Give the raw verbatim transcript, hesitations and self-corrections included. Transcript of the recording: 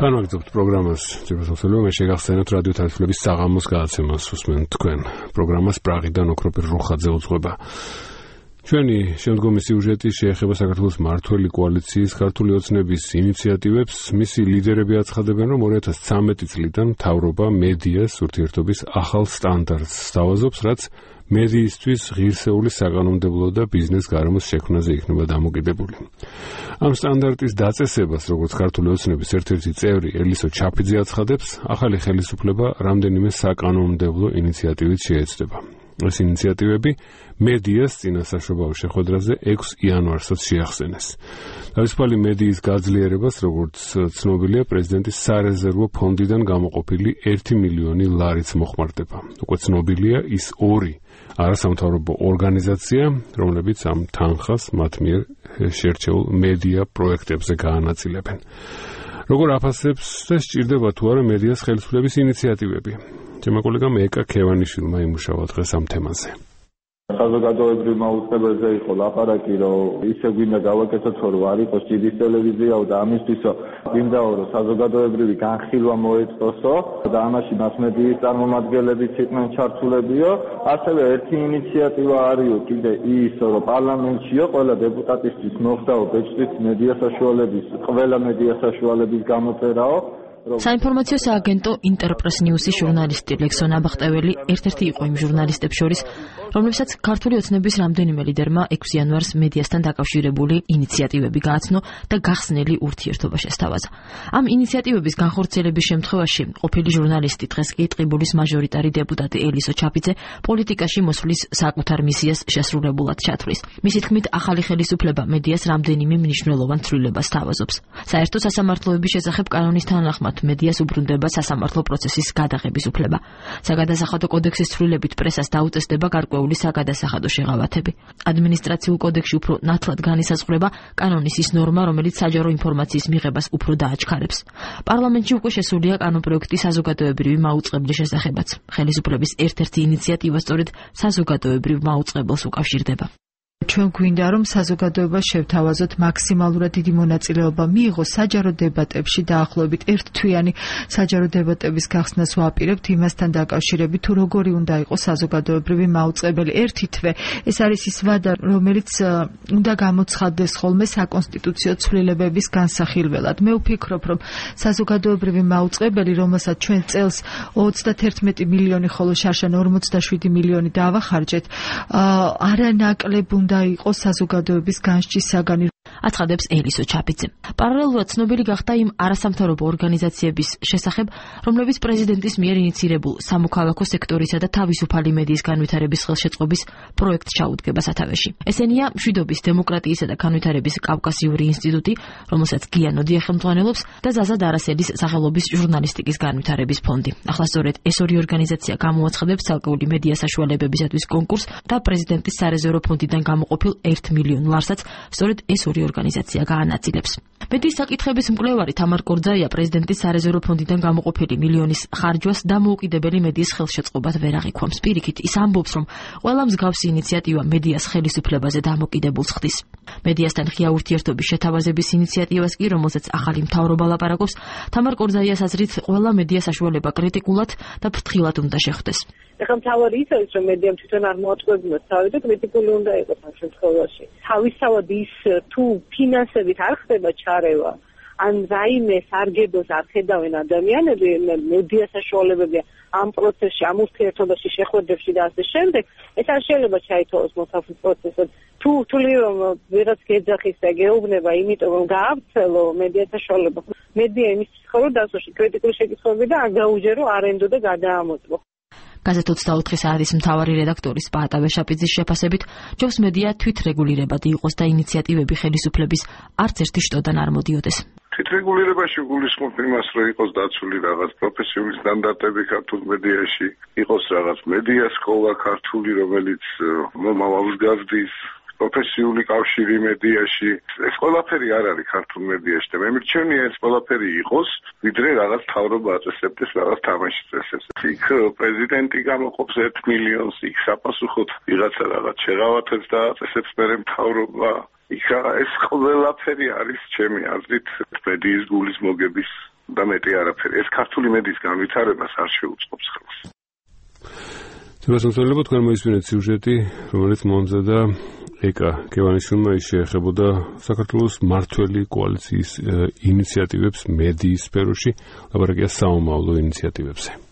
განვაგრძობთ პროგრამას. ძირითადად მე შეგახსენებთ რადიო თარიღების საღამოს გადაცემას უსმენთ თქვენ. პროგრამას პრაღიდან ოქროპირ რუხაძე უძღვება. ჩვენი შემდგომი სიუჟეტი შეეხება საქართველოს მმართველი კოალიციის ქართული ოცნების ინიციატივებს. მისი ლიდერები აცხადებენ, რომ ორი ათას ცხრამეტი წლიდან მთავრობა მედიას ურთიერთობის ახალ სტანდარტს სთავაზობს, რაც მედიისთვის ღირსეული საკანონმდებლო და ბიზნეს გარემოს შექმნაზე იქნება დამოკიდებული. ამ სტანდარტის დაწესებას, როგორც ქართული ოცნების ერთ-ერთი წევრი ელისო ჩაფიძე აცხადებს, ახალი ხელისუფლება რამდენიმე საკანონმდებლო ინიციატივით შეეცდება. ეს ინიციატივები მედიას წინა საშობაო შეხვედრაზე ექვსი იანვარსაც შეახსენეს. თავისუფალი მედიის გაძლიერებას, როგორც ცნობილია, პრეზიდენტის სარეზერვო ფონდიდან გამოყოფილი ერთი მილიონი ლარიც მოხმარდება. უკვე ცნობილია ის ორი არასამთავრობო ორგანიზაცია, რომლებიც ამ თანხას მათ მიერ შერჩეულ მედია პროექტებზე გაანაწილებენ. როგორ აფასებს და სჭირდება თუ არა მედიას ხელისუფლების ინიციატივები? ჩემო კოლეგამ ეკა ქევანიშვილმა იმუშავა დღეს ამ თემაზე. საზოგადოებრივ მაუწყებელზე იყო ლაპარაკი, რომ ისე გვინდა გავაკეთოთ, რომ არ იყოს ჭიდის ტელევიზიაო და ამისთვისო გვინდაო, რომ საზოგადოებრივი განხილვა მოეწყოსო და ამაში მასმედიის წარმომადგენლებიც იყვნენ ჩართულებიო. ასევე ერთი ინიციატივა არისო კიდე ის, რომ პარლამენტშიო ყველა დეპუტატისთვის მოხდაო ბეჭდვის მედია საშუალების, ყველა მედია საშუალების გამოწერაო. საინფორმაციო სააგენტო ინტერპრეს ნიუსის ჟურნალისტი ლექსო ნაბახტეველი ერთ-ერთი იყო იმ ჟურნალისტებს შორის, რომლებსაც ქართული ოცნების რამდენიმე ლიდერმა ექვსი იანვარს მედიასთან დაკავშირებული ინიციატივები გააცნო და გახსნელი ურთიერთობა შესთავაზა. ამ ინიციატივების განხორციელების შემთხვევაში ყოფილი ჟურნალისტი დღეს კი ტყიბულის მაჟორიტარი დეპუტატი ელისო ჩაფიძე პოლიტიკაში მოსვლის საკუთარ მისიას შესრულებულად ჩათვლის. მისი თქმით, ახალი ხელისუფლება მედიას რამდენიმე მნიშვნელოვან ცვლილებას სთავაზობს. საერთო სასამართლოების შესახებ კანონის თანახმად მედიას უბრუნდება სასამართლო პროცესის გადაღების უფლება. საგადასახადო კოდექსის ცვლილებით პრესას დაუწესდება გარკვეული საგადასახადო შეღავათები. ადმინისტრაციულ კოდექსში უფრო ნათლად განისაზღვრება კანონის ის ნორმა, რომელიც საჯარო ინფორმაციის მიღებას უფრო დააჩქარებს. პარლამენტში უკვე შესულია კანონპროექტი საზოგადოებრივი მაუწყებლის შესახებაც. ხელისუფლების ერთ-ერთი ინიციატივა სწორედ საზოგადოებრივ მაუწყებელს უკავშირდება. ჩვენ გვინდა რომ საზოგადოება შევთავაზოთ მაქსიმალურად დიდი მონაწილეობა მიიღოს საჯარო დებატებში დაახლოებით ერთთვიანი საჯარო დებატების გახსნას ვაპირებთ იმასთან დაკავშირებით თუ როგორი უნდა იყოს საზოგადოებრივი მაუწყებელი. ერთი თვე ეს არის ის ვადა რომელიც უნდა გამოცხადდეს ხოლმე საკონსტიტუციო ცვლილებების განსახილველად. მე ვფიქრობ რომ საზოგადოებრივი მაუწყებელი რომელსაც ჩვენ წელს ოცდაერთმეტი მილიონი ხოლო შარშან ორმოცდაშვიდი მილიონი დავახარჯეთ არანაკლებ უნდა იყოს საზოგადოების განსჯის საგანი. აცხადებს ელისო ჩაფიძე. პარალელურად ცნობილი გახდა იმ არასამთავრობო ორგანიზაციების შესახებ, რომლებიც პრეზიდენტის მიერ ინიცირებულ სამოქალაქო სექტორისა და თავისუფალი მედიის განვითარების ხელშეწყობის პროექტს ჩაუდგება სათავეში. ესენია მშვიდობის, დემოკრატიისა და განვითარების კავკასიური ინსტიტუტი, რომელსაც გია ნოდია ხელმძღვანელობს და ზაზა დარასელის სახელობის ჟურნალისტიკის განვითარების ფონდი. ახლა სწორედ ეს ორი ორგანიზაცია გამოაცხადებს ცალკეული მედია საშუალებებისათვის კონკურსს და პრეზიდენტის სარეზერვო ფონდიდან გამოყოფილ ერთ მილიონ ლარსაც სწორედ ეს ორი ორგანიზაცია გაანაწილებს. მედიის საკითხების მკვლევარი თამარ კორძაია პრეზიდენტის სარეზერვო ფონდიდან გამოყოფილი მილიონის ხარჯვას დამოუკიდებელი მედიის ხელშეწყობად ვერ აღიქვამს. პირიქით, ის ამბობს, რომ ყველა მსგავსი ინიციატივა მედიას ხელისუფლებაზე დამოკიდებულს ხდის. მედიასთან ღია ურთიერთობის შეთავაზების ინიციატივას კი, რომელზეც ახალი მთავრობა ლაპარაკობს, თამარ კორძაიას აზრით, ყველა მედია საშუალება კრიტიკულად და ფრთხილად უნდა შეხვდეს. ეხლა მთავარი ის არის, რომ მედიამ თვითონ არ მოაწყვებინოს თავი და კრიტიკული უნდა იყოს ამ შემთხვევაში. თავისთავად ის თუ ფინანსებით არ ხდება ჩარევა, ან რაიმე სარგებლოს არ ხედავენ ადამიანები, მედია საშუალებები ამ პროცესში, ამ ურთიერთობაში, შეხვედრებში და ასე შემდეგ, ეს არ შეიძლება ჩაითვალოს მოსახვის პროცესად. თუ ვთვლი რომ ვიღაც გეძახის და გეუბნება, იმიტომ რომ გაავრცელო მედია საშუალება, მედია იმისთვის ხო რომ დასოში კრიტიკული შეკითხვები და არ გაუჯერო არენდო და გადაამოწმო. გაზეთ ოცდაოთხი საათის მთავარი რედაქტორის პაატა ვეშაპიძის შეფასებით, ჯობს მედია თვითრეგულირებადი იყოს და ინიციატივები ხელისუფლების არც ერთი შტოდან არ მოდიოდეს. თვითრეგულირებაში გულისხმობ იმას, რომ იყოს დაცული რაღაც პროფესიული სტანდარტები ქართულ მედიაში, იყოს რაღაც მედია სკოლა ქართული, რომელიც მომავალს გაზრდის, პროფესიული კავშირი მედიაში. ეს ყველაფერი არ არის ქართულ მედიაში და მე მირჩენია ეს ყველაფერი იყოს, ვიდრე რაღაც მთავრობა აწესებდეს რაღაც თამაშის წესებს. იქ პრეზიდენტი გამოყოფს ერთ მილიონს, იქ საპასუხოდ ვიღაცა რაღაც შეღავათებს და აწესებს მერე მთავრობა. იქ ეს ყველაფერი არის ჩემი აზრით მედიის გულის მოგების და მეტი არაფერი. ეს ქართული მედიის განვითარებას არ შეუწყობს ხელს. თუმცა თქვენ მოისმინეთ სიუჟეტი, რომელიც მომზადა ეკა კევანიშვილმა, ის შეეხებოდა საქართველოს მმართველი კოალიციის ინიციატივებს მედიის სფეროში, ლაპარაკია საომავლო ინიციატივებზე.